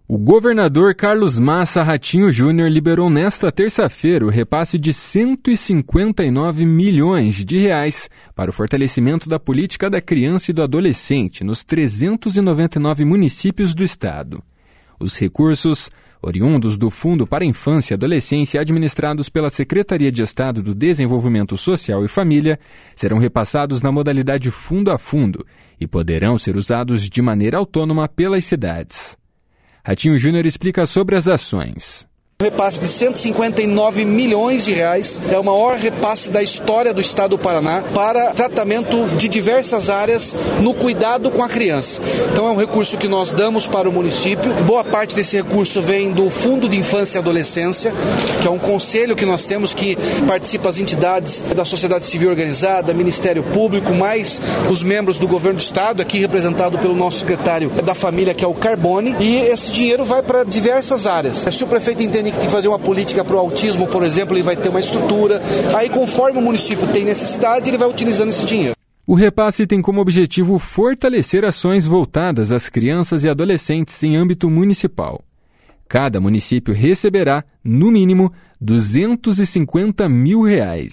O governador Carlos Massa Ratinho Júnior liberou nesta terça-feira o repasse de R$ 159 milhões para o fortalecimento da política da criança e do adolescente nos 399 municípios do estado. Os recursos, oriundos do Fundo para a Infância e Adolescência administrados pela Secretaria de Estado do Desenvolvimento Social e Família, serão repassados na modalidade fundo a fundo e poderão ser usados de maneira autônoma pelas cidades. Ratinho Júnior explica sobre as ações. O repasse de R$ 159 milhões é o maior repasse da história do estado do Paraná para tratamento de diversas áreas no cuidado com a criança. Então é um recurso que nós damos para o município. Boa parte desse recurso vem do Fundo de Infância e Adolescência, que é um conselho que nós temos que participa as entidades da sociedade civil organizada, Ministério Público, mais os membros do governo do estado, aqui representado pelo nosso secretário da família, que é o Carbone, e esse dinheiro vai para diversas áreas. Se o prefeito entende que tem que fazer uma política para o autismo, por exemplo, ele vai ter uma estrutura. Aí, conforme o município tem necessidade, ele vai utilizando esse dinheiro. O repasse tem como objetivo fortalecer ações voltadas às crianças e adolescentes em âmbito municipal. Cada município receberá, no mínimo, R$ 250 mil.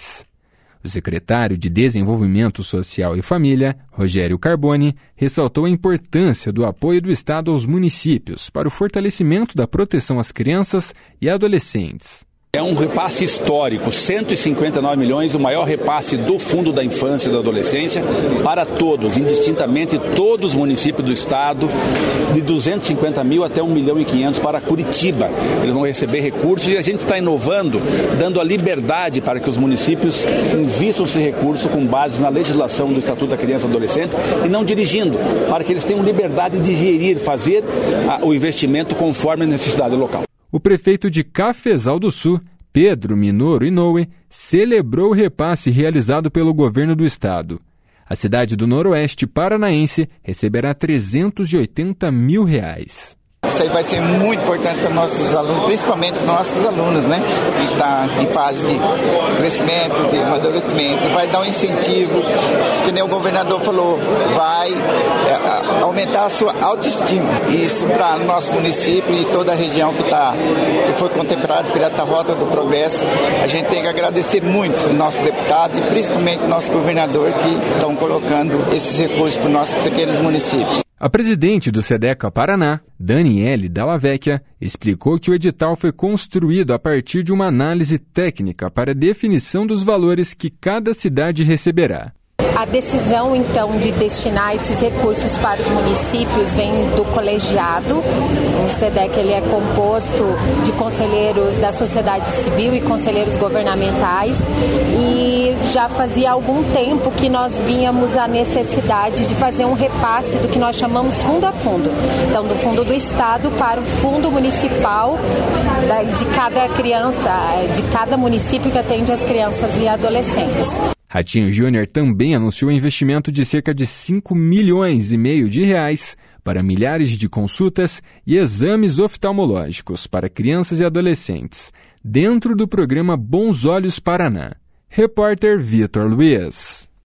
O secretário de Desenvolvimento Social e Família, Rogério Carbone, ressaltou a importância do apoio do Estado aos municípios para o fortalecimento da proteção às crianças e adolescentes. É um repasse histórico, 159 milhões, o maior repasse do Fundo da Infância e da Adolescência para todos, indistintamente todos os municípios do estado, de 250 mil até 1.500.000 para Curitiba. Eles vão receber recursos e a gente está inovando, dando a liberdade para que os municípios invistam esse recurso com base na legislação do Estatuto da Criança e Adolescente e não dirigindo, para que eles tenham liberdade de gerir, fazer o investimento conforme a necessidade local. O prefeito de Cafezal do Sul, Pedro Minoro Inoue, celebrou o repasse realizado pelo governo do estado. A cidade do Noroeste Paranaense receberá R$ 380 mil. Isso aí vai ser muito importante para nossos alunos, principalmente para nossos alunos, né? Que está em fase de crescimento, de amadurecimento. Vai dar um incentivo, que nem o governador falou, vai aumentar a sua autoestima. Isso para o nosso município e toda a região que foi contemplada por essa Rota do Progresso. A gente tem que agradecer muito o nosso deputado e principalmente o nosso governador que estão colocando esses recursos para os nossos pequenos municípios. A presidente do SEDECA Paraná, Daniele Dalla Vecchia, explicou que o edital foi construído a partir de uma análise técnica para a definição dos valores que cada cidade receberá. A decisão, então, de destinar esses recursos para os municípios vem do colegiado. O SEDEC ele é composto de conselheiros da sociedade civil e conselheiros governamentais e já fazia algum tempo que nós vínhamos a necessidade de fazer um repasse do que nós chamamos fundo a fundo. Então, do fundo do estado para o fundo municipal de cada criança, de cada município que atende as crianças e adolescentes. Ratinho Júnior também anunciou um investimento de cerca de R$ 5,5 milhões para milhares de consultas e exames oftalmológicos para crianças e adolescentes, dentro do programa Bons Olhos Paraná. Repórter Vitor Luiz.